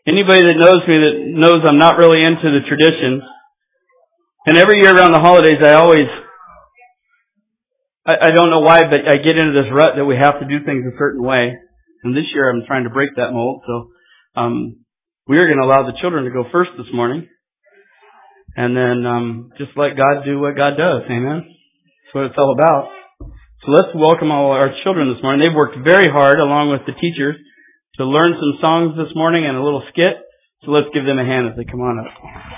Anybody that knows me that knows I'm not really into the traditions. And every year around the holidays, I don't know why, but I get into this rut that we have to do things a certain way. And this year I'm trying to break that mold. So we are going to allow the children to go first this morning. And then just let God do what God does. Amen? That's what it's all about. So let's welcome all our children this morning. They've worked very hard along with the teachers to learn some songs this morning and a little skit. So let's give them a hand as they come on up.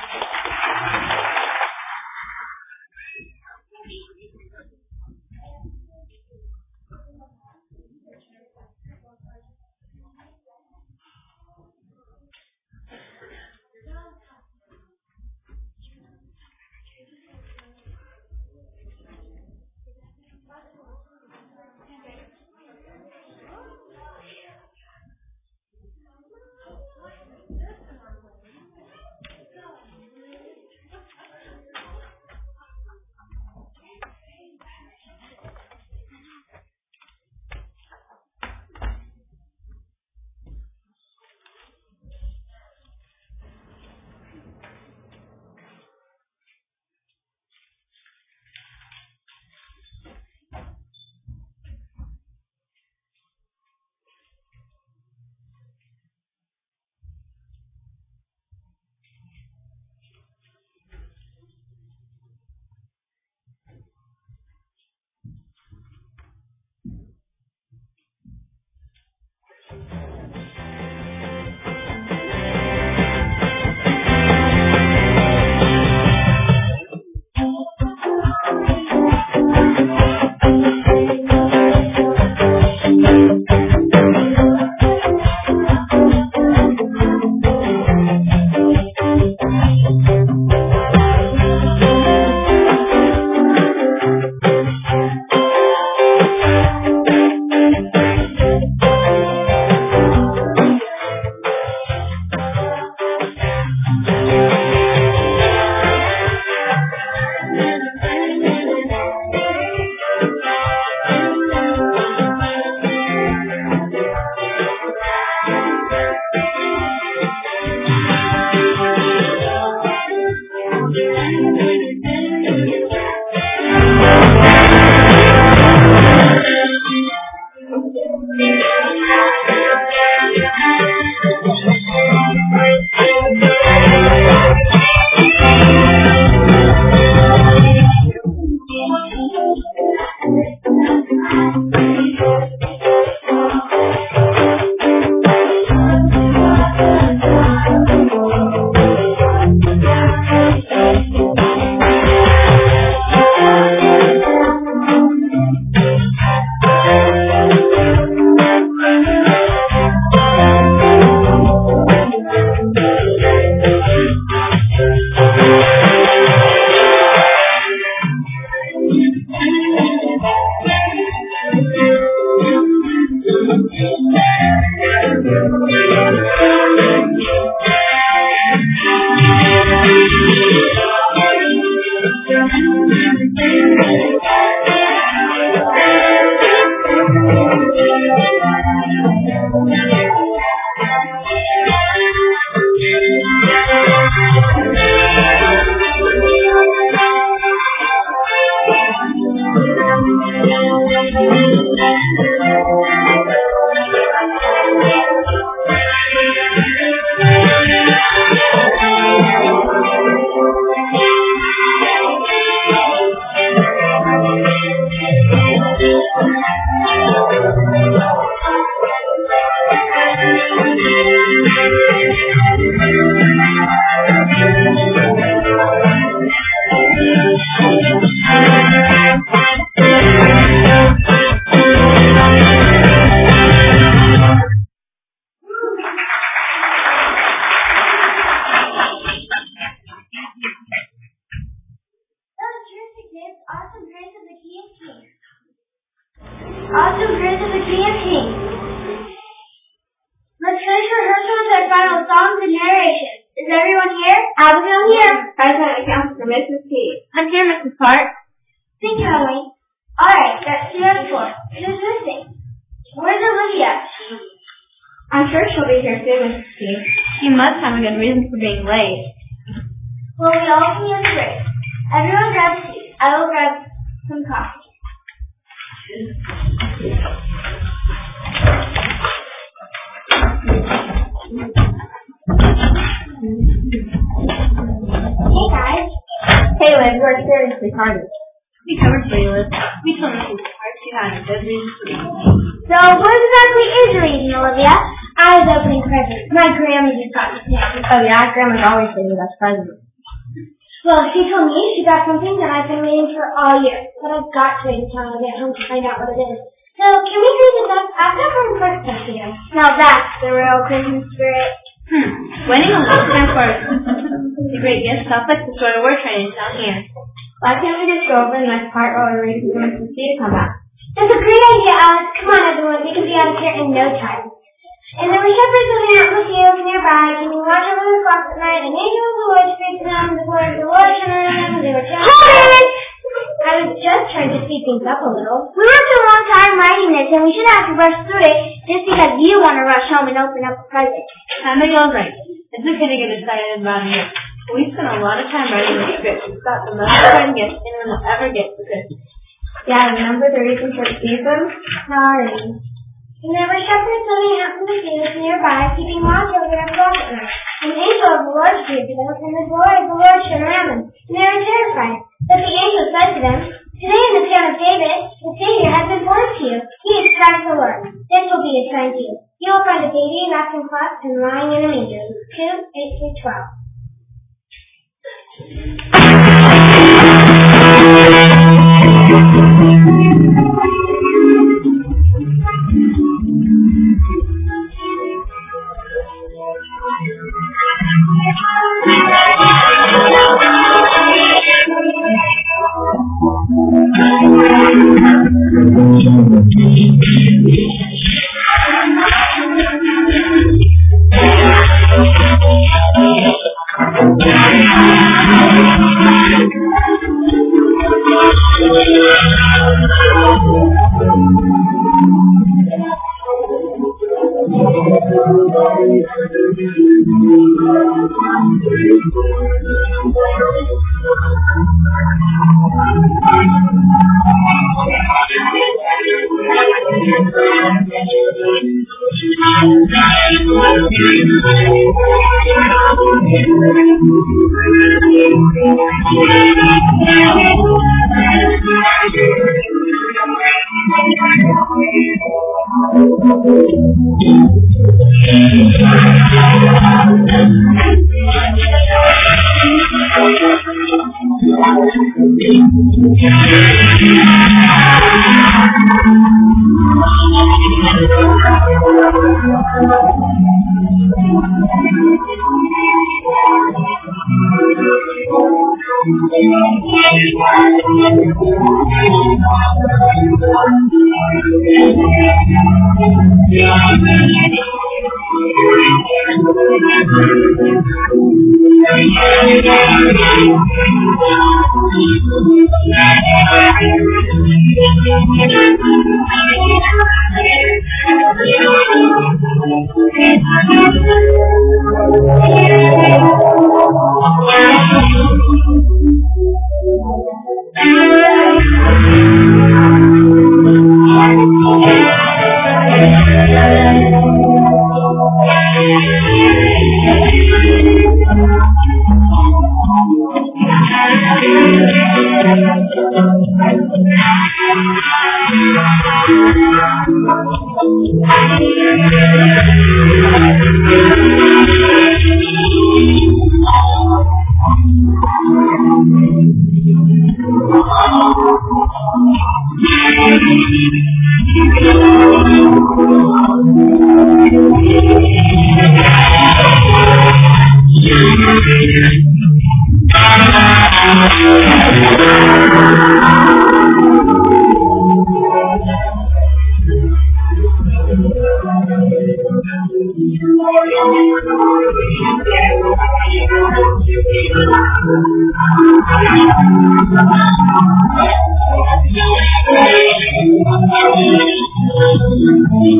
Awesome Grace of the King of Kings. Let's finish rehearsal with our final songs and narrations. Is everyone here? Abigail here. President of Council, Mrs. P. I'm here, Mrs. Park. Thank you, Emily. Alright, that's 2 out of 4. Who's missing? Where's Olivia? I'm sure she'll be here soon, Mrs. P. You must have a good reason for being late. Well, we all can use a break. Everyone grab tea. I will grab some coffee. Hey guys. Hey Liz, we're seriously hard. We covered for you, Liz. We told Mrs. Park she had a good reason for being late. So, what exactly is your reading, Olivia? I was opening presents. My grandma just got me something. Oh yeah, Grandma's always saying that's present. Well, she told me she got something that I've been waiting for all year. But I've got to wait until I get home to find out what it is. So, can we do this up? I've got one question for you. Now that's the real Christmas spirit. Winning a lot of time for the great gift sounds like the sort of we're training down here. Why can't we just go over the next part while we're waiting for Mrs. C to come back? That's a great idea, Alex. Come on, everyone. We can be out of here in no time. And there were shepherds living out in the fields nearby, keeping watch over the flocks at night, and angels of the Lord speak to them, the word of the Lord shone around them, and they were chanting. I was just trying to speed things up a little. We worked a long time writing this, and we should have to rush through it, just because you want to rush home and open up the present. Abigail's right. It's okay to get excited about it. We spent a lot of time writing the script. It's got the most important gift anyone will ever get for Christmas. Yeah, remember the reason for season? Sorry. And there were shepherds living out in the fields nearby, keeping watch over their flock at night. An angel of the Lord appeared to them, and the glory of the Lord shone around them. And they were terrified. But the angel said to them, "Today in the town of David, the Savior has been born to you. He is Christ the Lord. This will be a sign to you. You will find a baby wrapped in cloths and lying in a manger." Luke 2:8-12.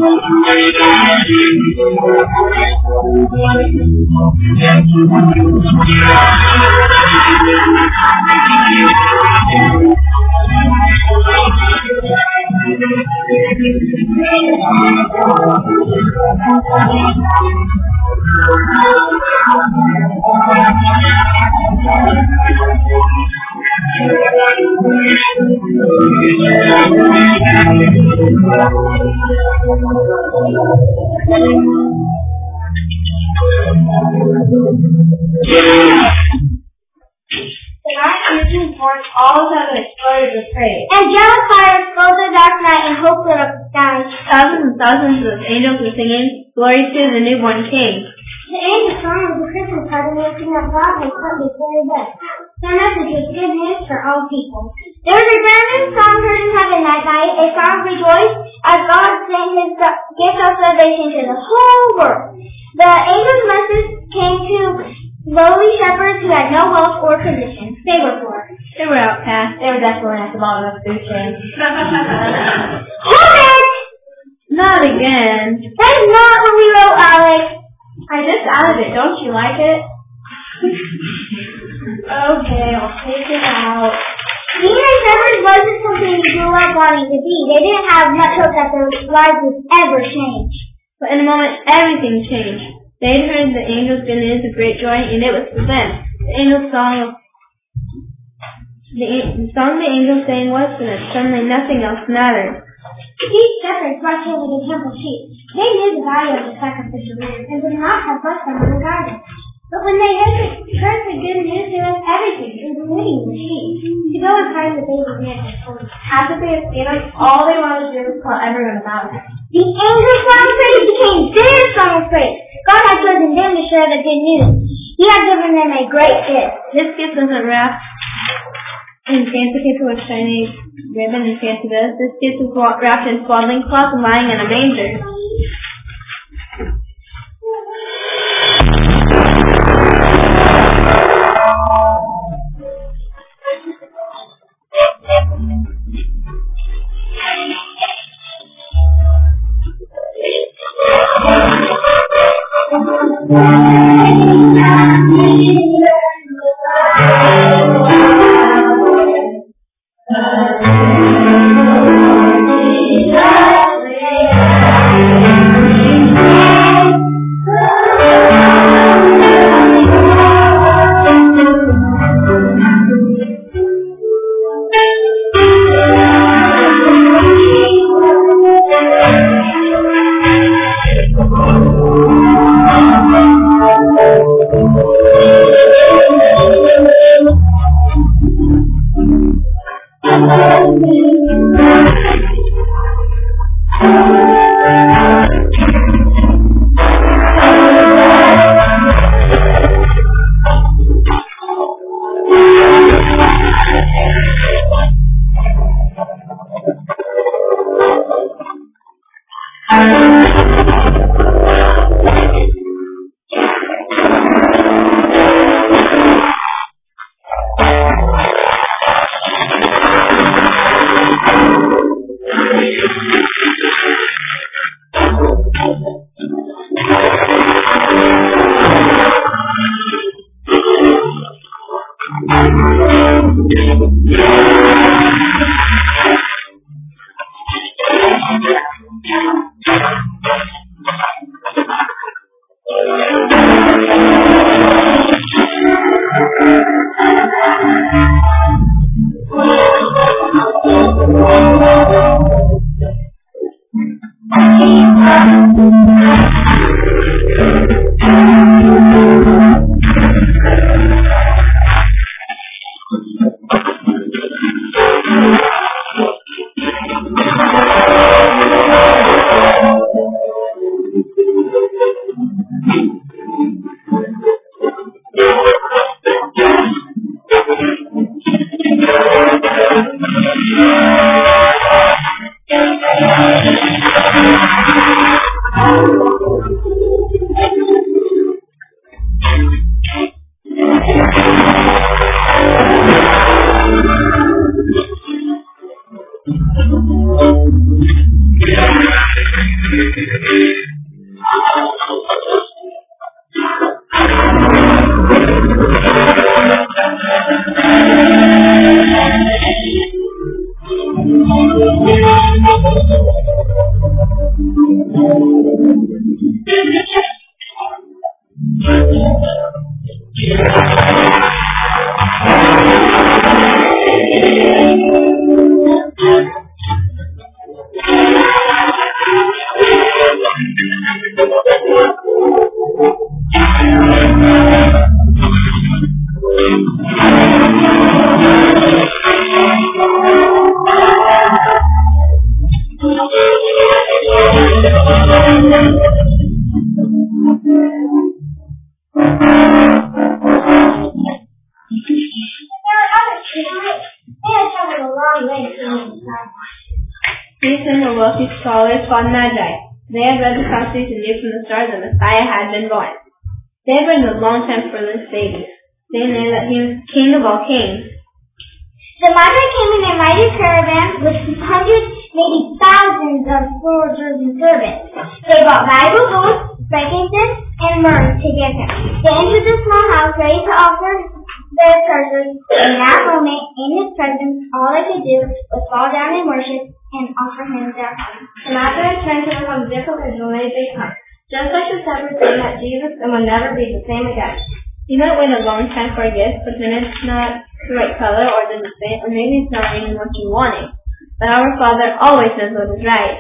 Thousands of angels were singing, "Glory to the newborn King." The angels song was the Christmas party making that God had come before his death. Their message was good news for all people. There was a grand song heard in heaven that night, a song of rejoice as God sent his gift of salvation to the whole world. The angel's message came to lowly shepherds who had no wealth or position. They were poor. They were outcast. They were definitely at the bottom of the food chain. Hold it! Not again. That is not what we wrote, Alex. I just added it. Don't you like it? Okay, I'll take it out. Being a shepherd wasn't something you grew up wanting to be. They didn't have much hope that their lives would ever change. But in a moment, everything changed. They had heard the angels' good news of great joy, and it was for them. The song the angels sang was for them. Suddenly, nothing else mattered. These shepherds watched over the temple sheep. They knew the value of the sacrificial lamb and would not have left them in the garden. But when they heard the good news, they left everything, including the sheep, to go and find the baby man and told him. After they had seen him, all they wanted to do was tell everyone about it. The angels' song of praise became their song of praise. God had chosen them to share the good news. He had given them a great gift. This gift wasn't wrapped in fancy paper with shiny ribbon and fancy bows. This gift was wrapped in swaddling cloth and lying in a manger. These and the wealthy scholars called Magi. They had read the prophecies and knew from the stars that Messiah had been born. They had waited a long time for this baby. They knew that he was King of all kings. The Magi came in a mighty caravan with hundreds, maybe thousands of soldiers and servants. They brought valuable gold, frankincense, and myrrh to give him. They entered the small house ready to offer their treasures. In that moment, in his presence, all they could do was fall down and worship and offer him their honor. The Magi returned to them on the different and way they come. Just like the shepherds saying that Jesus will never be the same again. You might wait a long time for a gift, but then it's not the right color or doesn't fit, or maybe it's not even what you wanted. But our Father always knows what is right.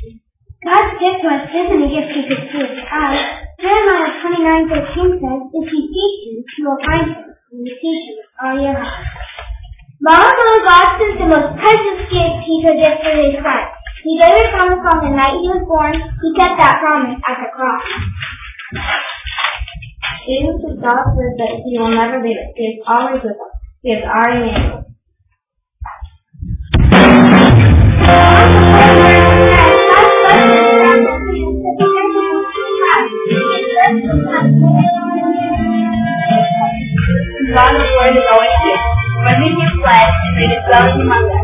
God's gift to us isn't a gift he could see with his eyes. Jeremiah 29:13 says, "If he seeks you, you will find him, and you seek him with all your heart." Long ago, God sent the most precious gift he could give for his son. He gave a promise on the night he was born. He kept that promise at the cross. Jesus is God's word that he will never leave us. He is always with us. He is our Emmanuel. God's word is always here. When we give flesh, it is dwelling among us.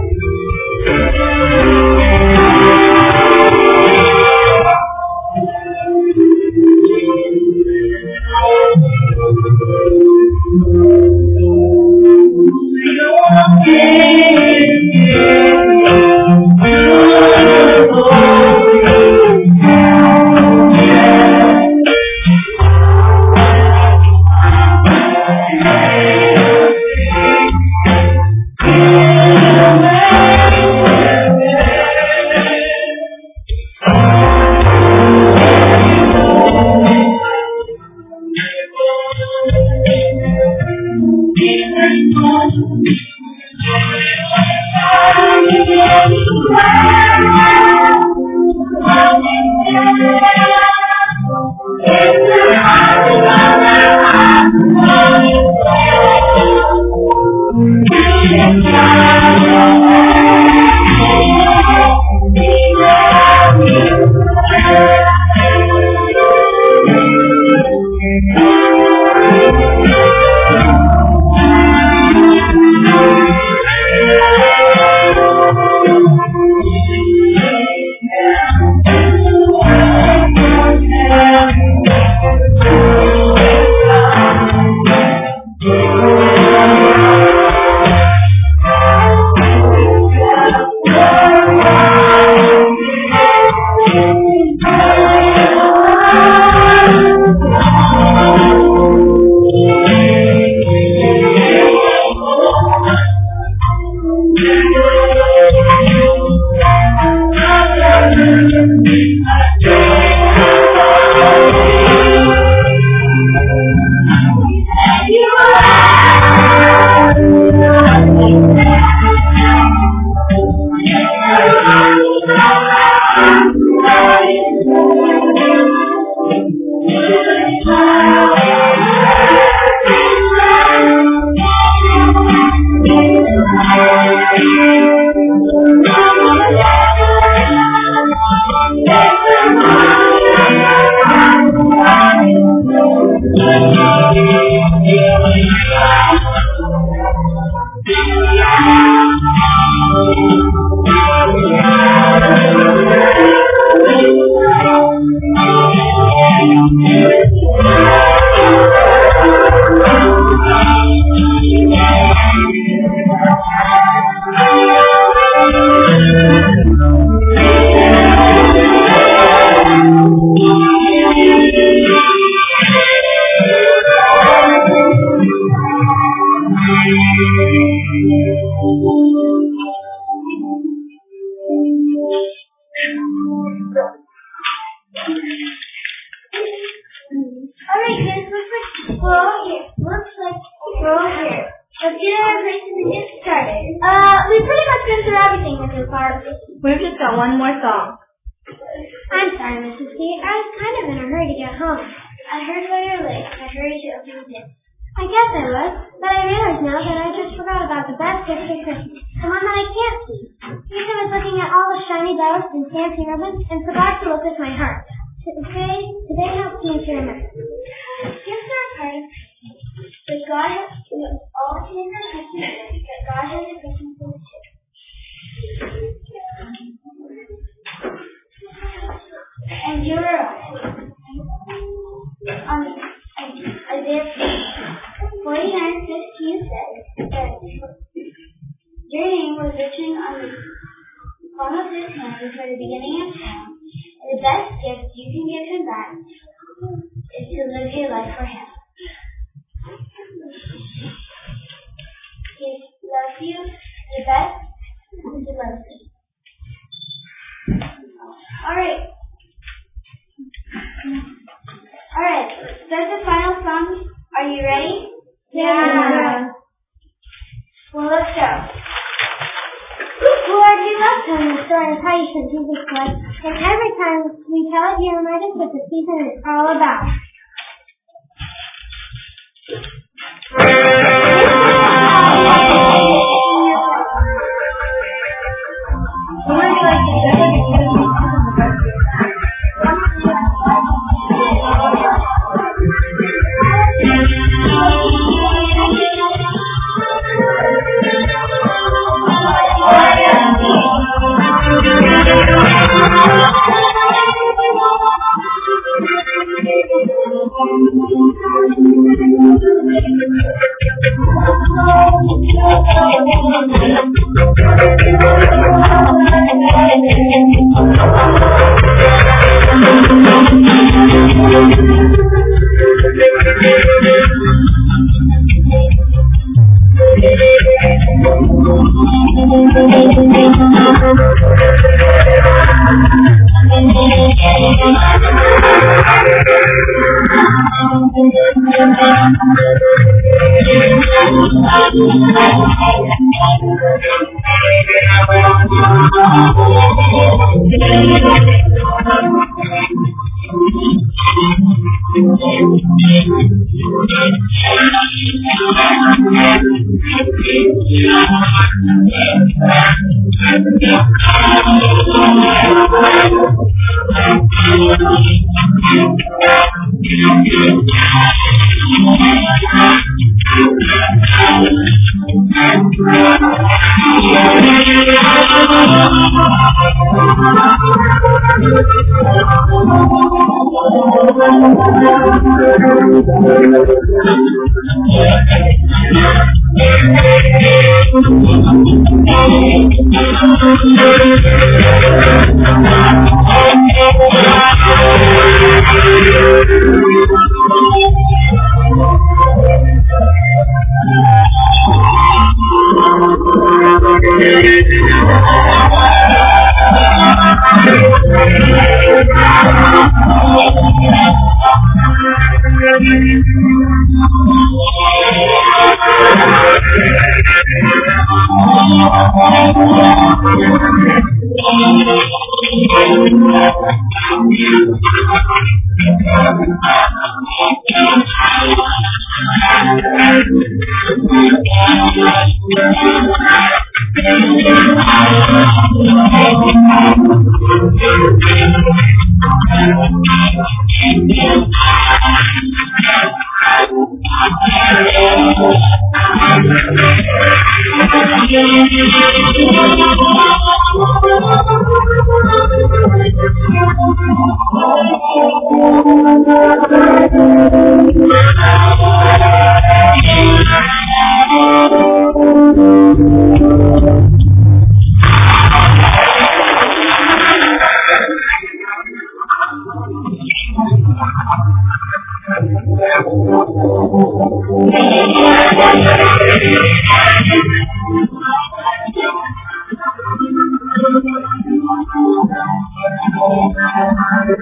Alright, kids, we're all here. Looks like we're all here. Let's get our places and get started. We've pretty much been through everything with your part. We've just got one more song. I'm sorry, Mrs. C. I was kind of in a hurry to get home. I heard where you're late. I hurried to open the door. I guess I was, but I realize now that I just forgot about the best gift for Christmas, the one that I can't see. Ethan was looking at all the shiny bells and fancy ribbons and forgot to look at my heart. Today helps me to remember. Gifts are a part of that God has all things are Christmas, that God has a Christmas in too. And you were right. Isaiah 49:15 says that your name was written on the palm of his hand before the beginning of time, and the best gift you can give him back is to live your life for him. He loves you the best and he loves you. Alright, that's the final song. Are you ready? Yeah. Well, let's go. Lord, you love telling the story of how you sent Jesus to us, and every time we tell it, you remind us what the season is all about.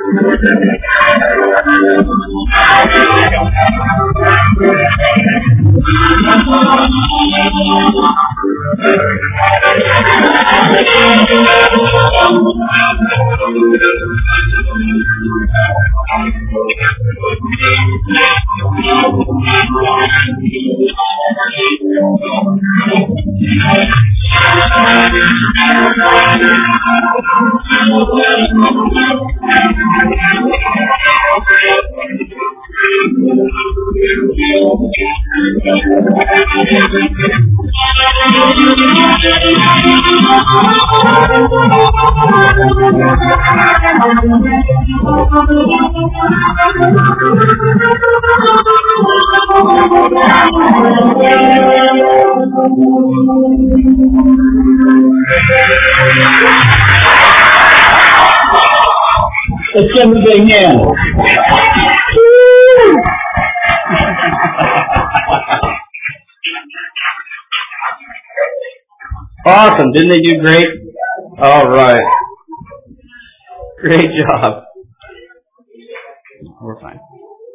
Let's give him a big hand. Awesome. Didn't they do great? All right. Great job. We're fine.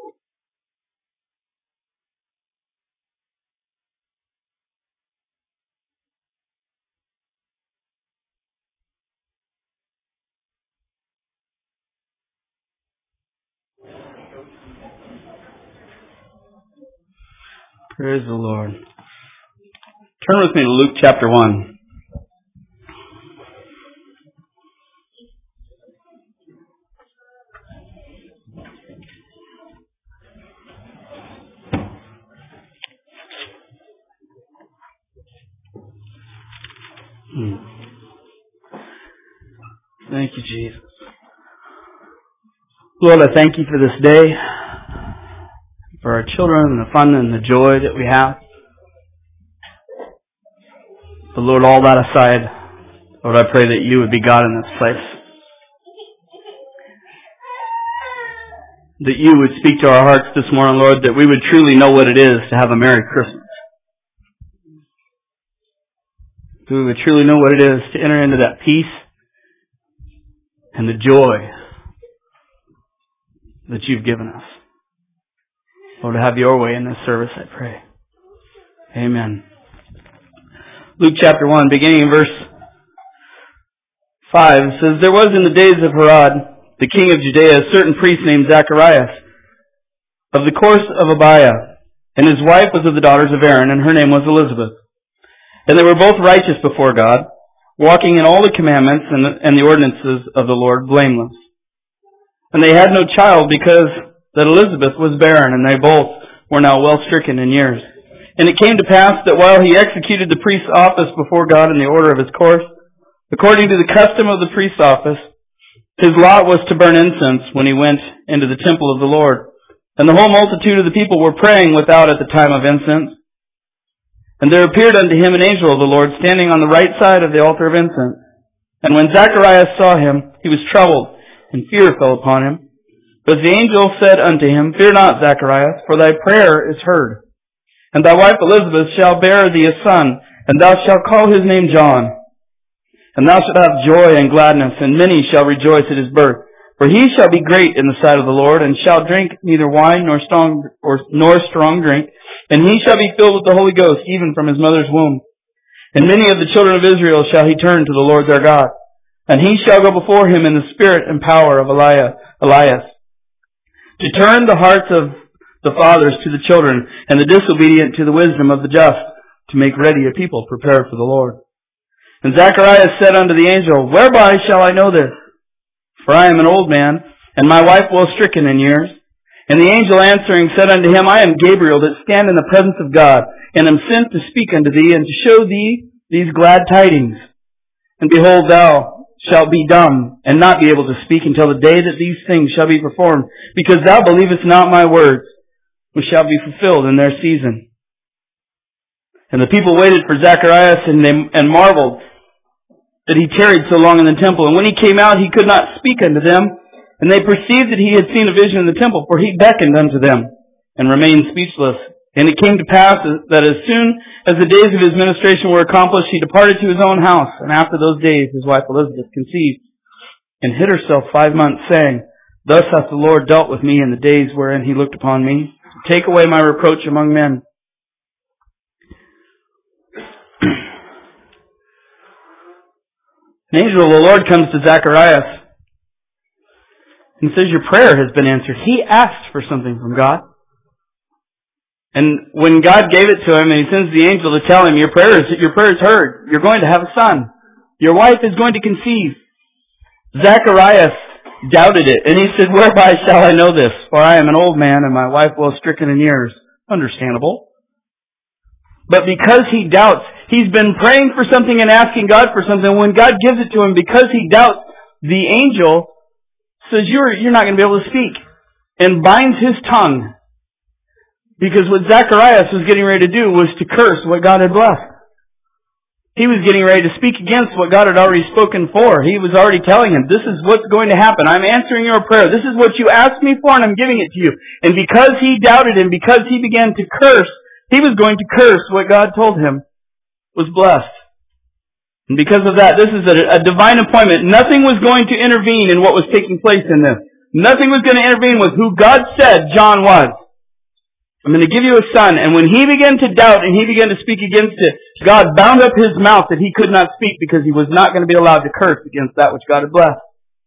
Praise the Lord. Turn with me to Luke chapter 1. Thank you, Jesus. Lord, I thank you for this day, for our children and the fun and the joy that we have. But Lord, all that aside, Lord, I pray that you would be God in this place. That you would speak to our hearts this morning, Lord, that we would truly know what it is to have a Merry Christmas. That we would truly know what it is to enter into that peace and the joy that you've given us. Lord, to have your way in this service, I pray. Amen. Luke chapter 1, beginning in verse 5, says, There was in the days of Herod, the king of Judea, a certain priest named Zacharias, of the course of Abiah, and his wife was of the daughters of Aaron, and her name was Elizabeth. And they were both righteous before God, walking in all the commandments and the ordinances of the Lord blameless. And they had no child, because that Elizabeth was barren, and they both were now well stricken in years. And it came to pass that while he executed the priest's office before God in the order of his course, according to the custom of the priest's office, his lot was to burn incense when he went into the temple of the Lord. And the whole multitude of the people were praying without at the time of incense. And there appeared unto him an angel of the Lord standing on the right side of the altar of incense. And when Zacharias saw him, he was troubled, and fear fell upon him. But the angel said unto him, Fear not, Zacharias, for thy prayer is heard. And thy wife Elizabeth shall bear thee a son, and thou shalt call his name John. And thou shalt have joy and gladness, and many shall rejoice at his birth. For he shall be great in the sight of the Lord, and shall drink neither wine nor strong drink. And he shall be filled with the Holy Ghost, even from his mother's womb. And many of the children of Israel shall he turn to the Lord their God. And he shall go before him in the spirit and power of Elias, to turn the hearts of the fathers to the children, and the disobedient to the wisdom of the just, to make ready a people prepared for the Lord. And Zacharias said unto the angel, Whereby shall I know this? For I am an old man, and my wife well stricken in years. And the angel answering said unto him, I am Gabriel, that stand in the presence of God, and am sent to speak unto thee, and to show thee these glad tidings. And behold, thou shalt be dumb, and not be able to speak until the day that these things shall be performed, because thou believest not my words, which shall be fulfilled in their season. And the people waited for Zacharias, and marveled that he tarried so long in the temple. And when he came out, he could not speak unto them. And they perceived that he had seen a vision in the temple, for he beckoned unto them, and remained speechless. And it came to pass that as soon as the days of his ministration were accomplished, he departed to his own house. And after those days his wife Elizabeth conceived, and hid herself 5 months, saying, Thus hath the Lord dealt with me in the days wherein he looked upon me, to take away my reproach among men. An angel of the Lord comes to Zacharias and says, your prayer has been answered. He asked for something from God. And when God gave it to him, and he sends the angel to tell him, your prayer is heard. You're going to have a son. Your wife is going to conceive. Zacharias doubted it, and he said, whereby shall I know this? For I am an old man, and my wife well stricken in years. Understandable. But because he doubts, he's been praying for something and asking God for something. When God gives it to him, because he doubts, the angel says, you're not going to be able to speak, and binds his tongue. Because what Zacharias was getting ready to do was to curse what God had blessed. He was getting ready to speak against what God had already spoken for. He was already telling him, this is what's going to happen. I'm answering your prayer. This is what you asked me for, and I'm giving it to you. And because he doubted him, because he began to curse, he was going to curse what God told him was blessed. And because of that, this is a divine appointment. Nothing was going to intervene in what was taking place in this. Nothing was going to intervene with who God said John was. I'm going to give you a son. And when he began to doubt and he began to speak against it, God bound up his mouth that he could not speak because he was not going to be allowed to curse against that which God had blessed.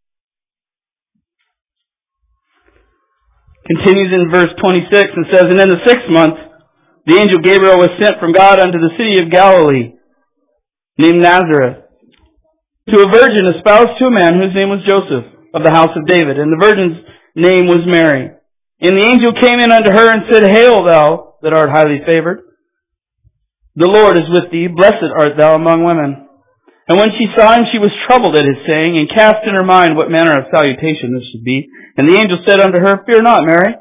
Continues in verse 26 and says, and in the 6th month, the angel Gabriel was sent from God unto the city of Galilee, named Nazareth, to a virgin espoused to a man whose name was Joseph, of the house of David, and the virgin's name was Mary. And the angel came in unto her and said, hail thou that art highly favored. The Lord is with thee, blessed art thou among women. And when she saw him, she was troubled at his saying, and cast in her mind what manner of salutation this should be. And the angel said unto her, fear not, Mary,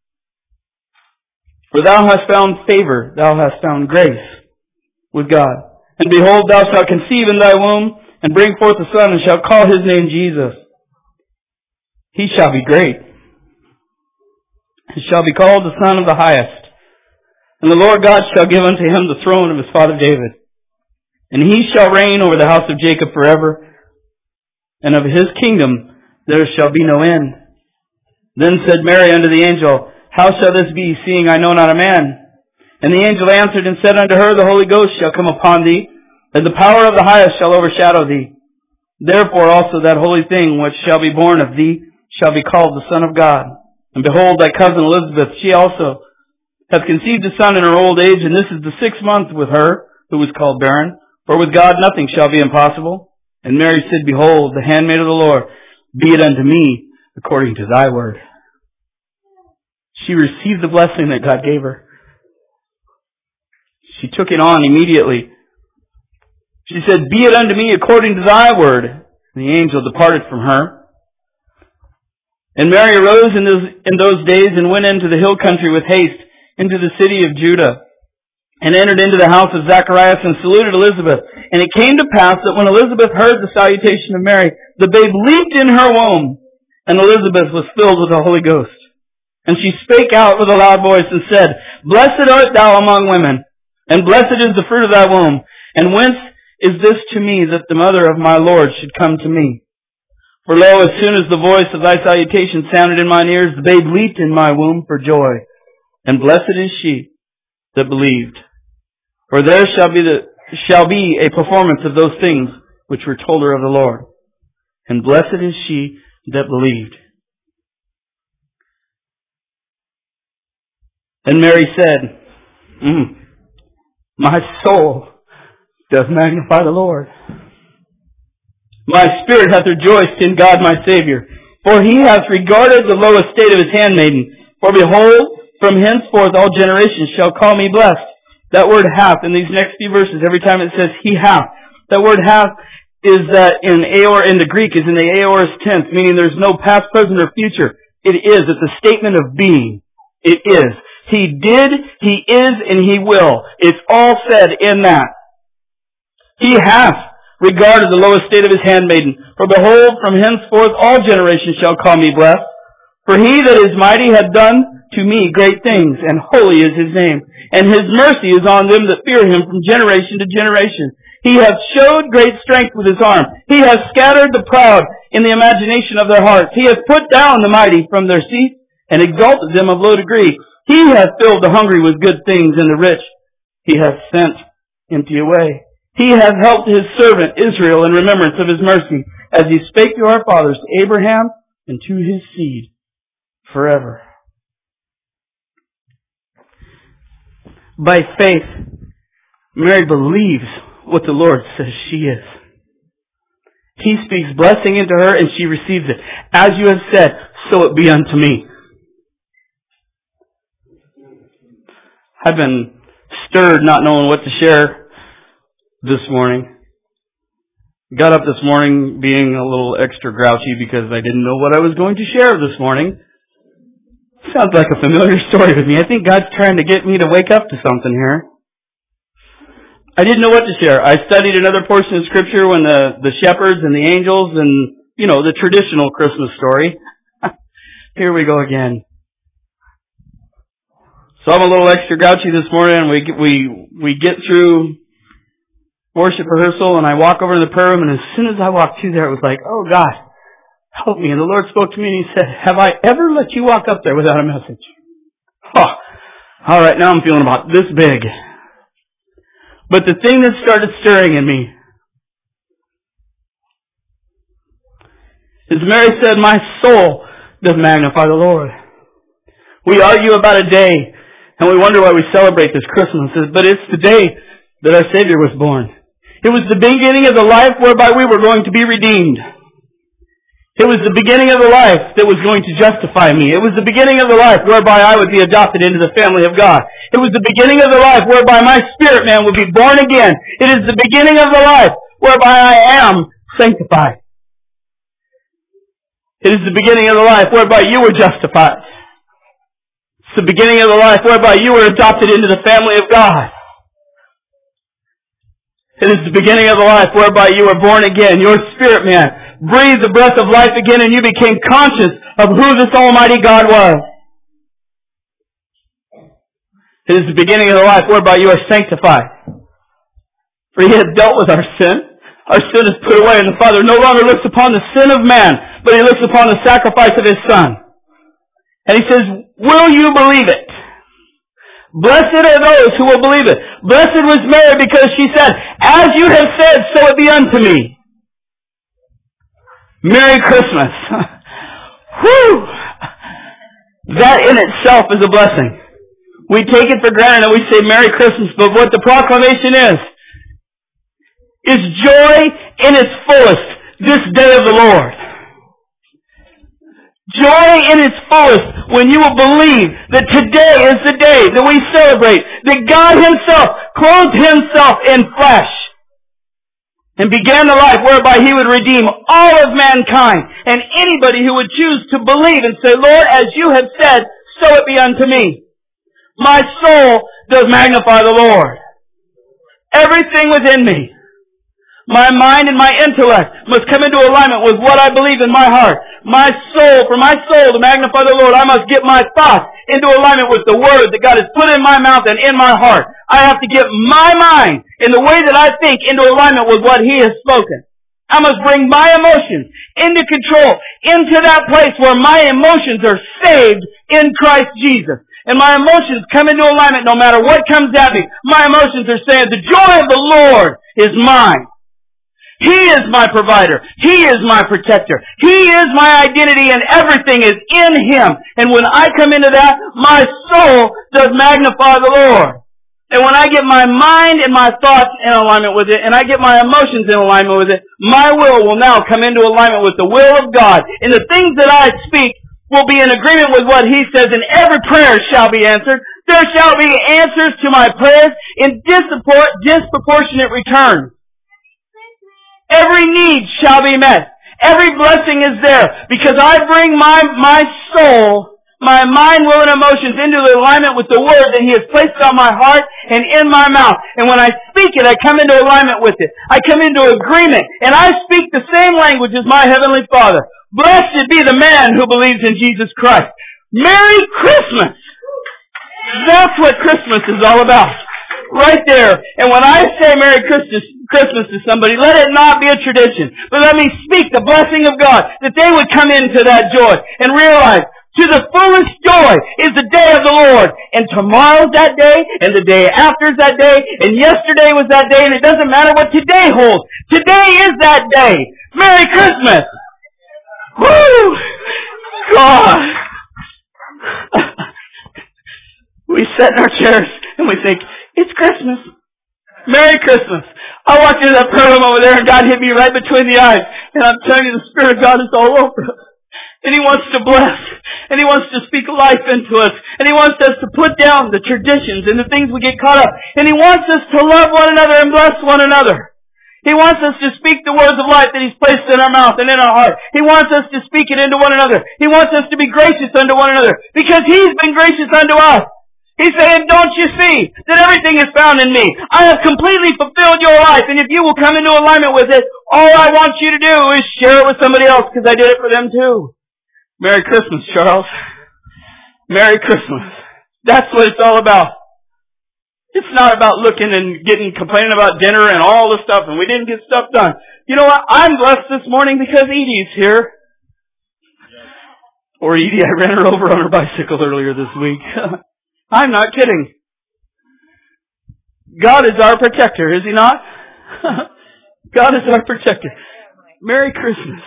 for thou hast found favor, thou hast found grace with God. And behold, thou shalt conceive in thy womb, and bring forth a son, and shalt call his name Jesus. He shall be great, and shall be called the Son of the Highest. And the Lord God shall give unto him the throne of his father David. And he shall reign over the house of Jacob forever, and of his kingdom there shall be no end. Then said Mary unto the angel, how shall this be, seeing I know not a man? And the angel answered and said unto her, the Holy Ghost shall come upon thee, and the power of the Highest shall overshadow thee. Therefore also that holy thing which shall be born of thee shall be called the Son of God. And behold, thy cousin Elizabeth, she also hath conceived a son in her old age, and this is the 6th month with her, who was called barren. For with God nothing shall be impossible. And Mary said, behold, the handmaid of the Lord, be it unto me according to thy word. She received the blessing that God gave her. She took it on immediately. She said, be it unto me according to thy word. And the angel departed from her. And Mary arose in those days and went into the hill country with haste into the city of Judah, and entered into the house of Zacharias and saluted Elizabeth. And it came to pass that when Elizabeth heard the salutation of Mary, the babe leaped in her womb, and Elizabeth was filled with the Holy Ghost. And she spake out with a loud voice and said, blessed art thou among women, and blessed is the fruit of thy womb. And whence is this to me that the mother of my Lord should come to me? For lo, as soon as the voice of thy salutation sounded in mine ears, the babe leaped in my womb for joy. And blessed is she that believed. For there shall be a performance of those things which were told her of the Lord. And blessed is she that believed. And Mary said, my soul doth magnify the Lord. My spirit hath rejoiced in God my Savior, for he hath regarded the low estate of his handmaiden. For behold, from henceforth all generations shall call me blessed. That word hath in these next few verses, every time it says he hath, that word hath is in the Greek is in the aorist tense, meaning there's no past, present, or future. It is. It's a statement of being. It is. He did, he is, and he will. It's all said in that. He hath regarded the low estate of his handmaiden. For behold, from henceforth all generations shall call me blessed. For he that is mighty hath done to me great things, and holy is his name. And his mercy is on them that fear him from generation to generation. He hath showed great strength with his arm. He hath scattered the proud in the imagination of their hearts. He hath put down the mighty from their seats and exalted them of low degree. He hath filled the hungry with good things, and the rich he hath sent empty away. He hath helped his servant Israel in remembrance of his mercy, as he spake to our fathers, to Abraham, and to his seed forever. By faith, Mary believes what the Lord says she is. He speaks blessing into her, and she receives it. As you have said, so it be unto me. I've been stirred not knowing what to share this morning. Got up this morning being a little extra grouchy because I didn't know what I was going to share this morning. Sounds like a familiar story with me. I think God's trying to get me to wake up to something here. I didn't know what to share. I studied another portion of Scripture when the shepherds and the angels and, the traditional Christmas story. Here we go again. So I'm a little extra grouchy this morning, and we get through worship rehearsal, and I walk over to the prayer room, and as soon as I walked through there, it was like, oh God, help me. And the Lord spoke to me, and He said, have I ever let you walk up there without a message? Oh, all right, now I'm feeling about this big. But the thing that started stirring in me is Mary said, my soul does magnify the Lord. We argue about a day, and we wonder why we celebrate this Christmas, but it's the day that our Savior was born. It was the beginning of the life whereby we were going to be redeemed. It was the beginning of the life that was going to justify me. It was the beginning of the life whereby I would be adopted into the family of God. It was the beginning of the life whereby my spirit man would be born again. It is the beginning of the life whereby I am sanctified. It is the beginning of the life whereby you were justified. It's the beginning of the life whereby you were adopted into the family of God. It is the beginning of the life whereby you were born again. Your spirit man breathed the breath of life again, and you became conscious of who this Almighty God was. It is the beginning of the life whereby you are sanctified. For He has dealt with our sin. Our sin is put away, and the Father no longer looks upon the sin of man, but He looks upon the sacrifice of His Son. And He says, will you believe it? Blessed are those who will believe it. Blessed was Mary because she said, as you have said, so it be unto me. Merry Christmas. Whew! That in itself is a blessing. We take it for granted and we say Merry Christmas, but what the proclamation is joy in its fullest this day of the Lord. Joy in its fullest when you will believe that today is the day that we celebrate that God Himself clothed Himself in flesh and began the life whereby He would redeem all of mankind, and anybody who would choose to believe and say, Lord, as you have said, so it be unto me. My soul does magnify the Lord. Everything within me, my mind and my intellect, must come into alignment with what I believe in my heart. For my soul to magnify the Lord, I must get my thoughts into alignment with the Word that God has put in my mouth and in my heart. I have to get my mind in the way that I think into alignment with what He has spoken. I must bring my emotions into control, into that place where my emotions are saved in Christ Jesus. And my emotions come into alignment no matter what comes at me. My emotions are saying, the joy of the Lord is mine. He is my provider. He is my protector. He is my identity, and everything is in Him. And when I come into that, my soul does magnify the Lord. And when I get my mind and my thoughts in alignment with it, and I get my emotions in alignment with it, my will now come into alignment with the will of God. And the things that I speak will be in agreement with what He says, and every prayer shall be answered. There shall be answers to my prayers in disproportionate return. Every need shall be met. Every blessing is there because I bring my soul, my mind, will, and emotions into alignment with the Word that He has placed on my heart and in my mouth. And when I speak it, I come into alignment with it. I come into agreement, and I speak the same language as my Heavenly Father. Blessed be the man who believes in Jesus Christ. Merry Christmas! That's what Christmas is all about. Right there. And when I say Merry Christmas, Christmas to somebody, let it not be a tradition, but let me speak the blessing of God, that they would come into that joy and realize to the fullest joy is the day of the Lord. And tomorrow's that day, and the day after's that day, and yesterday was that day, and it doesn't matter what today holds. Today is that day. Merry Christmas! Woo! God! We sit in our chairs and we think, it's Christmas. Merry Christmas. I walked into that prayer room over there and God hit me right between the eyes. And I'm telling you, the Spirit of God is all over us. And He wants to bless. And He wants to speak life into us. And He wants us to put down the traditions and the things we get caught up. And He wants us to love one another and bless one another. He wants us to speak the words of life that He's placed in our mouth and in our heart. He wants us to speak it into one another. He wants us to be gracious unto one another because He's been gracious unto us. He's saying, don't you see that everything is found in me? I have completely fulfilled your life, and if you will come into alignment with it, all I want you to do is share it with somebody else because I did it for them too. Merry Christmas, Charles. Merry Christmas. That's what it's all about. It's not about looking and complaining about dinner and all the stuff, and we didn't get stuff done. You know what? I'm blessed this morning because Edie's here. Or Edie, I ran her over on her bicycle earlier this week. I'm not kidding. God is our protector, is He not? God is our protector. Merry Christmas.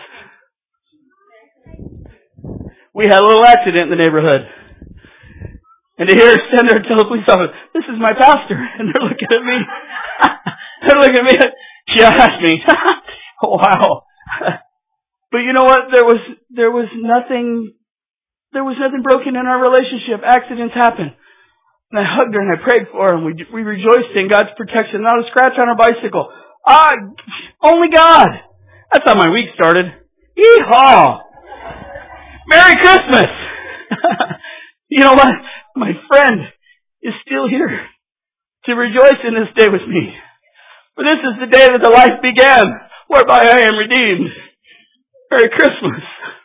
We had a little accident in the neighborhood. And to hear her stand there and tell the police officer, this is my pastor. And they're looking at me. They're looking at me. She asked me. Wow. But you know what? There was nothing broken in our relationship. Accidents happen. And I hugged her and I prayed for her and we rejoiced in God's protection. Not a scratch on her bicycle. Only God. That's how my week started. Yeehaw! Merry Christmas! You know what? My friend is still here to rejoice in this day with me. For this is the day that the life began, whereby I am redeemed. Merry Christmas!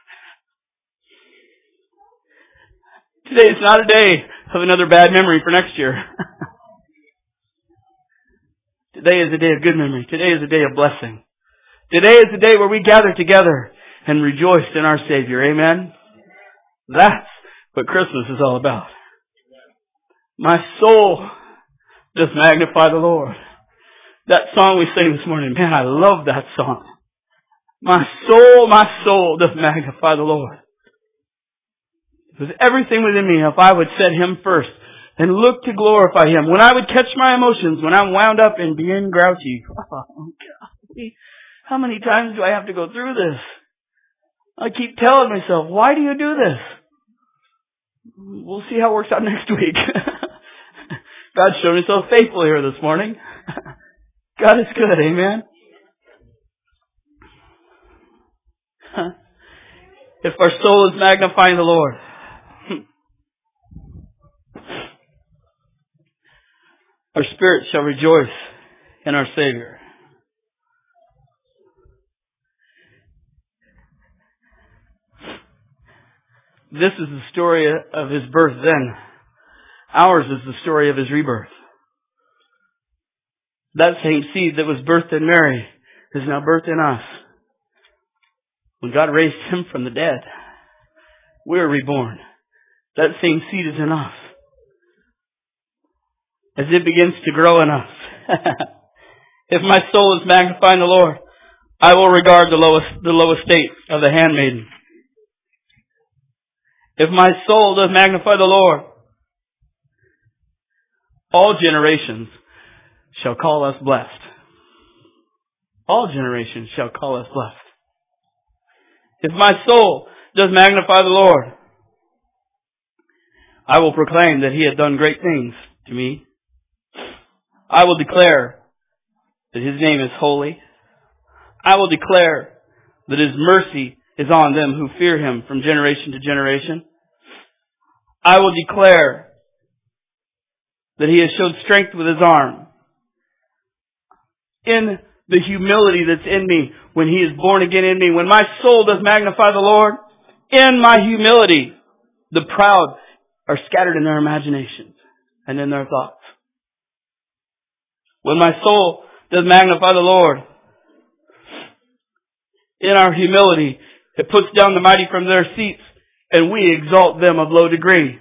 Today is not a day of another bad memory for next year. Today is a day of good memory. Today is a day of blessing. Today is the day where we gather together and rejoice in our Savior. Amen? That's what Christmas is all about. My soul does magnify the Lord. That song we sang this morning, man, I love that song. My soul does magnify the Lord. With everything within me, if I would set Him first and look to glorify Him, when I would catch my emotions, when I'm wound up in being grouchy, oh God, how many times do I have to go through this? I keep telling myself, why do you do this? We'll see how it works out next week. God's shown Himself faithful here this morning. God is good, amen? If our soul is magnifying the Lord, our spirit shall rejoice in our Savior. This is the story of His birth then. Ours is the story of His rebirth. That same seed that was birthed in Mary is now birthed in us. When God raised Him from the dead, we are reborn. That same seed is in us. As it begins to grow in us. If my soul is magnifying the Lord, I will regard the lowest state of the handmaiden. If my soul does magnify the Lord, all generations shall call us blessed. All generations shall call us blessed. If my soul does magnify the Lord, I will proclaim that He hath done great things to me. I will declare that His name is holy. I will declare that His mercy is on them who fear Him from generation to generation. I will declare that He has showed strength with His arm. In the humility that's in me, when He is born again in me, when my soul does magnify the Lord, in my humility, the proud are scattered in their imaginations and in their thoughts. When my soul does magnify the Lord. In our humility, it puts down the mighty from their seats, and we exalt them of low degree.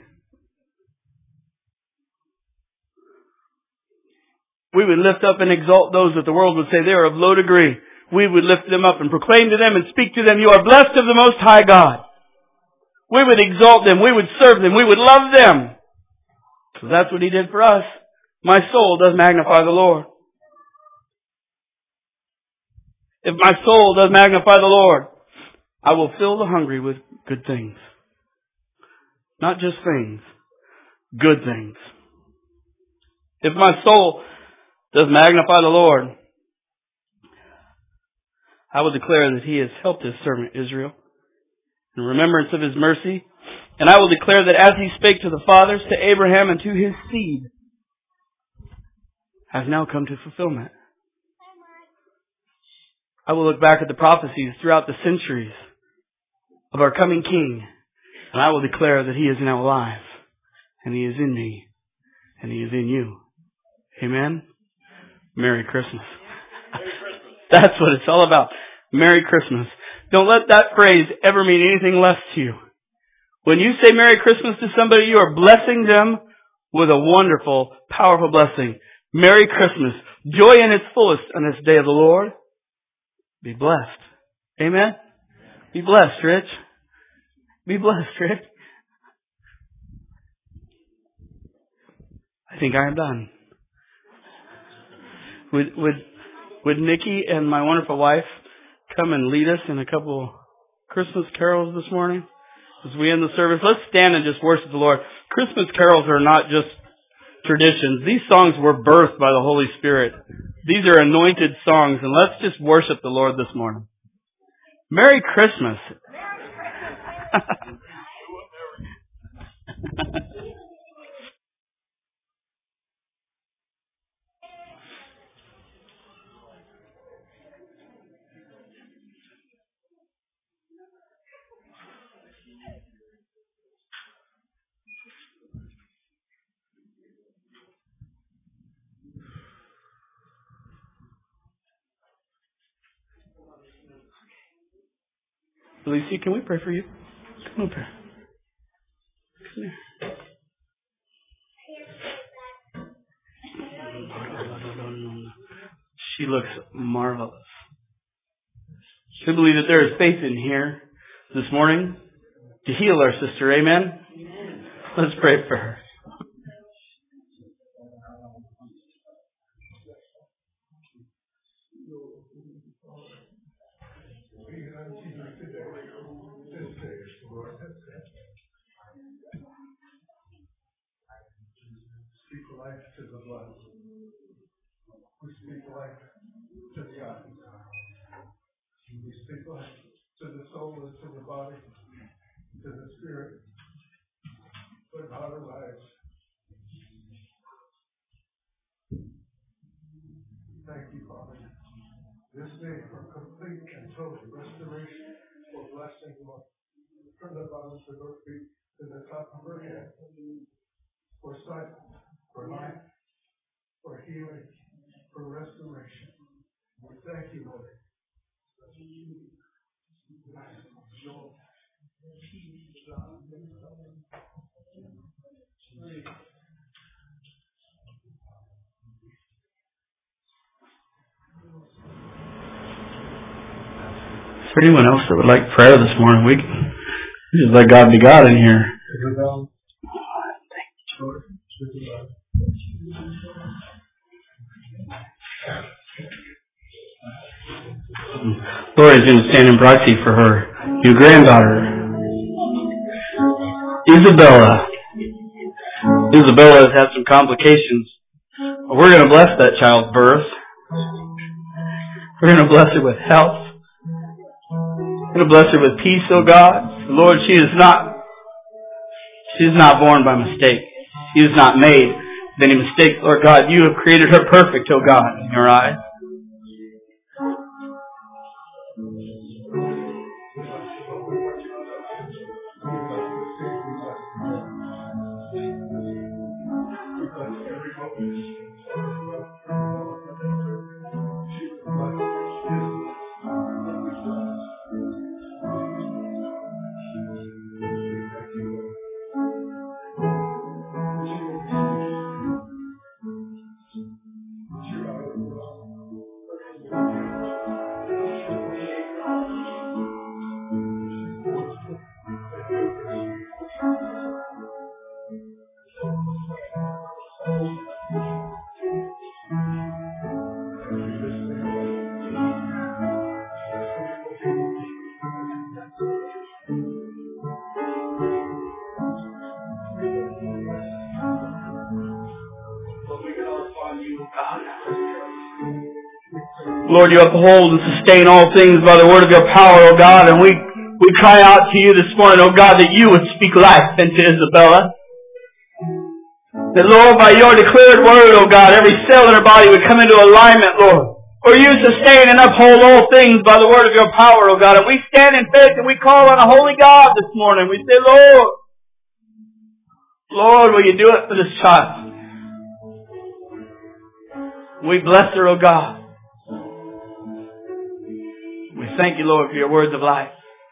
We would lift up and exalt those that the world would say they are of low degree. We would lift them up and proclaim to them and speak to them, you are blessed of the Most High God. We would exalt them. We would serve them. We would love them. So that's what He did for us. My soul does magnify the Lord. If my soul does magnify the Lord, I will fill the hungry with good things. Not just things. Good things. If my soul does magnify the Lord, I will declare that He has helped His servant Israel in remembrance of His mercy. And I will declare that as He spake to the fathers, to Abraham, and to his seed, has now come to fulfillment. I will look back at the prophecies throughout the centuries of our coming King, and I will declare that He is now alive, and He is in me, and He is in you. Amen? Merry Christmas. That's what it's all about. Merry Christmas. Don't let that phrase ever mean anything less to you. When you say Merry Christmas to somebody, you are blessing them with a wonderful, powerful blessing. Merry Christmas. Joy in its fullest on this day of the Lord. Be blessed. Amen? Be blessed, Rich. Be blessed, Rick. I think I am done. Would Nikki and my wonderful wife come and lead us in a couple Christmas carols this morning? As we end the service, let's stand and just worship the Lord. Christmas carols are not just traditions. These songs were birthed by the Holy Spirit. These are anointed songs, and let's just worship the Lord this morning. Merry Christmas. Lucy, can we pray for you? Come on, pray. Come here. She looks marvelous. We believe that there is faith in here this morning to heal our sister. Amen? Amen. Let's pray for her. Speak life to the blood. We speak life to the eyes. We speak life to the soul and to the body, to the spirit. But not our lives. Thank you, Father. This day for complete and total restoration, for blessing, Lord. From the bottom of her feet to the top of her head. For sight, for life, for healing, for restoration. We thank you, Lord. For anyone else that would like prayer this morning, we can just let God be God in here. Lori's going to stand in proxy for her new granddaughter, Isabella. Isabella has had some complications. We're going to bless that child's birth. We're going to bless her with health. We're going to bless her with peace, oh God. Lord, she is not born by mistake. She is not made of any mistake, Lord God. You have created her perfect, oh God, in your eyes. Lord, you uphold and sustain all things by the word of your power, O God, and we cry out to you this morning, O God, that you would speak life into Isabella. That, Lord, by your declared word, O God, every cell in her body would come into alignment, Lord. For you sustain and uphold all things by the word of your power, O God. And we stand in faith and we call on a holy God this morning. We say, Lord, will you do it for this child? We bless her, O God. We thank you, Lord, for your words of life.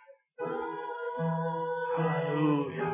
Hallelujah.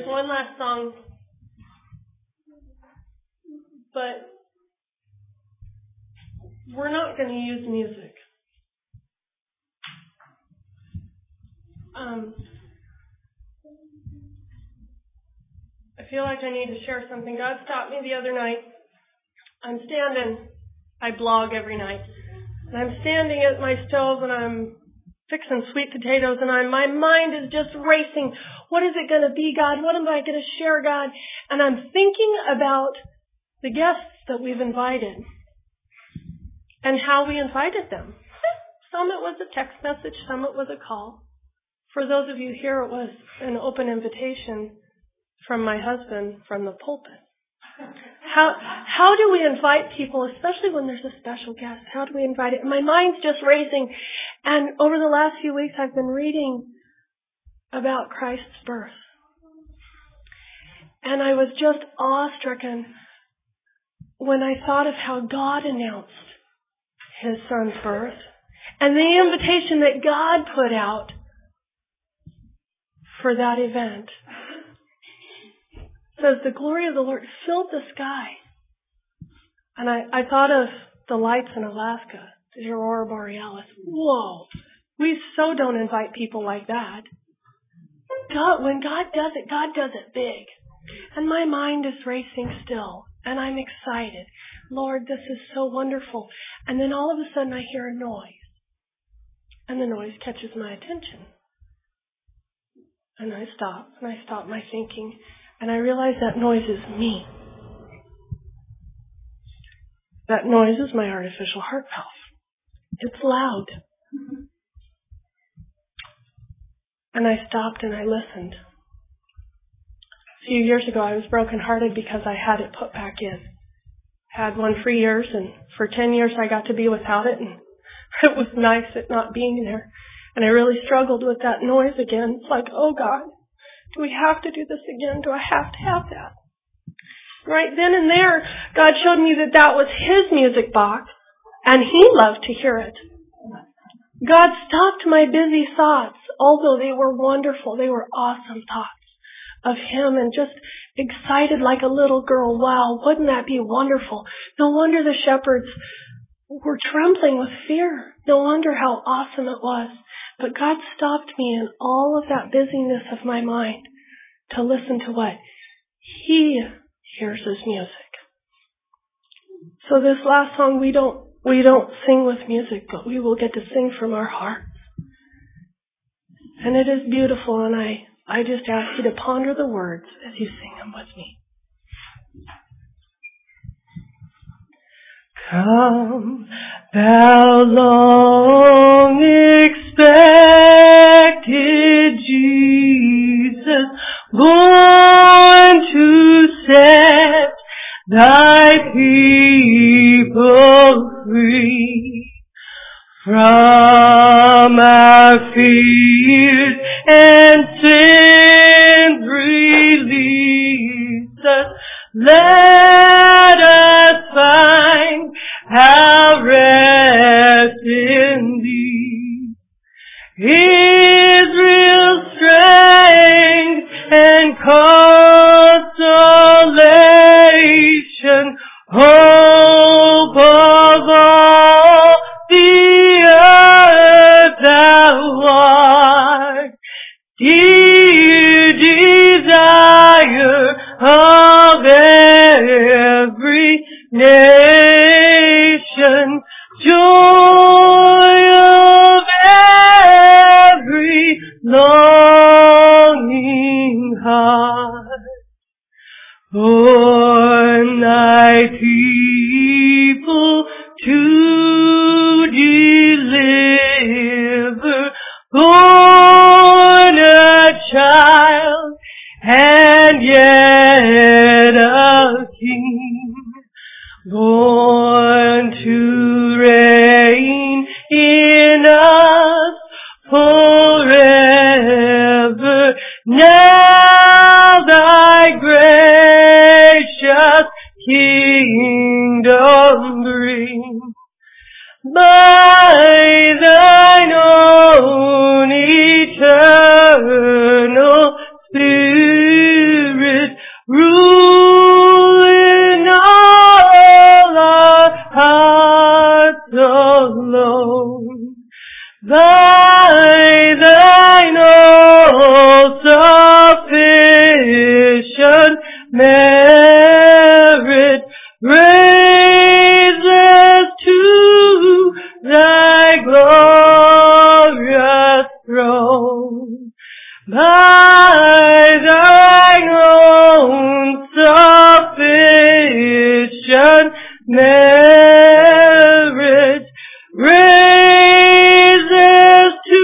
one last song, but we're not going to use music. I feel like I need to share something. God stopped me the other night. I blog every night, and I'm standing at my stove and I'm fixing sweet potatoes, and my mind is just racing. What is it going to be, God? What am I going to share, God? And I'm thinking about the guests that we've invited and how we invited them. Some it was a text message, some it was a call. For those of you here, it was an open invitation from my husband from the pulpit. How do we invite people, especially when there's a special guest? How do we invite it? My mind's just racing. And over the last few weeks, I've been reading about Christ's birth. And I was just awestricken when I thought of how God announced His Son's birth and the invitation that God put out for that event. It says, the glory of the Lord filled the sky. And I thought of the lights in Alaska, the Aurora Borealis. Whoa, we so don't invite people like that. When God does it big. And my mind is racing still, and I'm excited. Lord, this is so wonderful. And then all of a sudden I hear a noise, and the noise catches my attention. And I stop my thinking, and I realize that noise is me. That noise is my artificial heart valve. It's loud. And I stopped and I listened. A few years ago, I was brokenhearted because I had it put back in. Had one for years, and for 10 years I got to be without it, and it was nice it not being there. And I really struggled with that noise again. It's like, oh God, do we have to do this again? Do I have to have that? Right then and there, God showed me that was His music box, and He loved to hear it. God stopped my busy thoughts, although they were wonderful, they were awesome thoughts of Him, and just excited like a little girl. Wow, wouldn't that be wonderful? No wonder the shepherds were trembling with fear. No wonder how awesome it was. But God stopped me in all of that busyness of my mind to listen to what He hears as music. So this last song, we don't sing with music, but we will get to sing from our hearts. And it is beautiful, and I just ask you to ponder the words as you sing them with me. Come, thou long expected Jesus, born to set thy people free from our fears and sins. Release us, let us find our rest in Thee. Israel's strength and consolation, hope of all the earth thou art, dear desire of every nation, joy of every longing heart. Born thy people to deliver, born a child and yet a king, born to reign in us forever. Now thy gracious kingdom bring, by thine own eternal Spirit. alone. By thine all-sufficient merit, raise us to thy glorious throne. By thine own sufficient merit, raise us to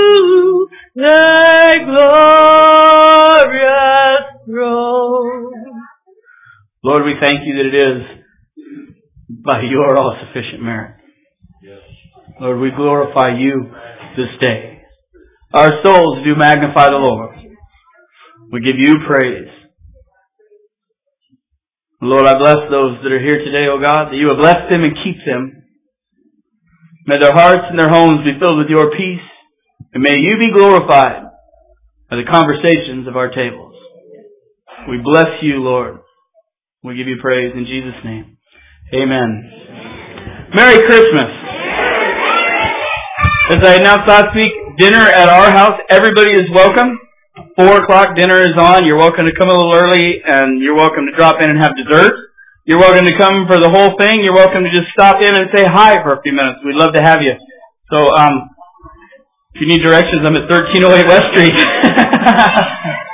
thy glorious throne. Lord, we thank you that it is by your all-sufficient merit. Lord, we glorify you this day. Our souls do magnify the Lord. We give you praise. Lord, I bless those that are here today, O God, that you have blessed them and keep them. May their hearts and their homes be filled with your peace, and may you be glorified by the conversations of our tables. We bless you, Lord. We give you praise in Jesus' name. Amen. Merry Christmas. As I announced last week, dinner at our house, everybody is welcome. 4 o'clock dinner is on. You're welcome to come a little early, and you're welcome to drop in and have dessert. You're welcome to come for the whole thing. You're welcome to just stop in and say hi for a few minutes. We'd love to have you. So, if you need directions, I'm at 1308 West Street.